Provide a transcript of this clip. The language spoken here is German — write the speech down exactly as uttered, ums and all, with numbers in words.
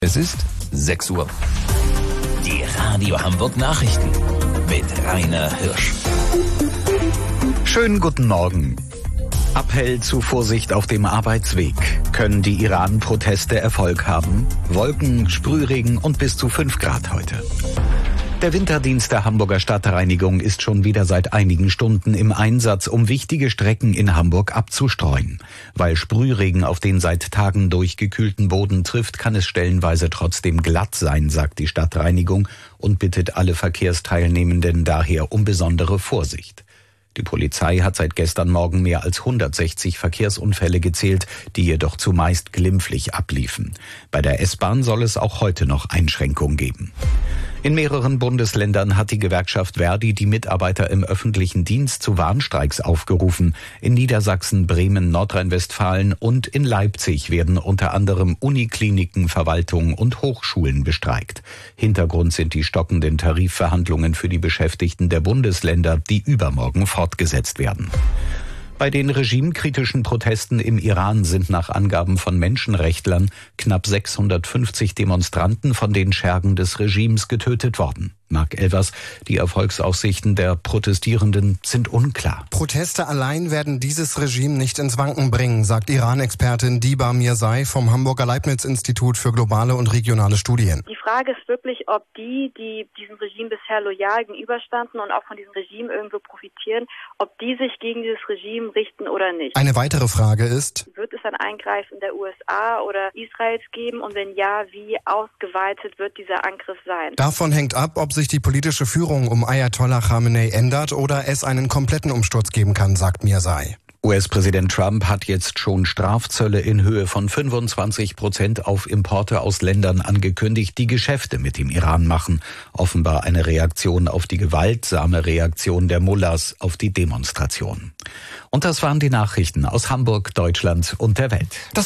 Es ist sechs Uhr. Die Radio Hamburg Nachrichten mit Rainer Hirsch. Schönen guten Morgen. Appell zu Vorsicht auf dem Arbeitsweg. Können die Iran-Proteste Erfolg haben? Wolken, Sprühregen und bis zu fünf Grad heute. Der Winterdienst der Hamburger Stadtreinigung ist schon wieder seit einigen Stunden im Einsatz, um wichtige Strecken in Hamburg abzustreuen. Weil Sprühregen auf den seit Tagen durchgekühlten Boden trifft, kann es stellenweise trotzdem glatt sein, sagt die Stadtreinigung und bittet alle Verkehrsteilnehmenden daher um besondere Vorsicht. Die Polizei hat seit gestern Morgen mehr als hundertsechzig Verkehrsunfälle gezählt, die jedoch zumeist glimpflich abliefen. Bei der S-Bahn soll es auch heute noch Einschränkungen geben. In mehreren Bundesländern hat die Gewerkschaft Verdi die Mitarbeiter im öffentlichen Dienst zu Warnstreiks aufgerufen. In Niedersachsen, Bremen, Nordrhein-Westfalen und in Leipzig werden unter anderem Unikliniken, Verwaltungen und Hochschulen bestreikt. Hintergrund sind die stockenden Tarifverhandlungen für die Beschäftigten der Bundesländer, die übermorgen fortgesetzt werden. Bei den regimekritischen Protesten im Iran sind nach Angaben von Menschenrechtlern knapp sechshundertfünfzig Demonstranten von den Schergen des Regimes getötet worden. Marc Elvers, die Erfolgsaussichten der Protestierenden sind unklar. Proteste allein werden dieses Regime nicht ins Wanken bringen, sagt Iran-Expertin Diba Mirzai vom Hamburger Leibniz-Institut für globale und regionale Studien. Die Frage ist wirklich, ob die, die diesem Regime bisher loyal gegenüberstanden und auch von diesem Regime irgendwo profitieren, ob die sich gegen dieses Regime richten oder nicht. Eine weitere Frage ist: Wird es ein Eingreifen der U S A oder Israels geben und wenn ja, wie ausgeweitet wird dieser Angriff sein? Davon hängt ab, ob sich die politische Führung um Ayatollah Khamenei ändert oder es einen kompletten Umsturz geben kann, sagt Mirzai. U S-Präsident Trump hat jetzt schon Strafzölle in Höhe von fünfundzwanzig Prozent auf Importe aus Ländern angekündigt, die Geschäfte mit dem Iran machen. Offenbar eine Reaktion auf die gewaltsame Reaktion der Mullahs auf die Demonstration. Und das waren die Nachrichten aus Hamburg, Deutschland und der Welt. Das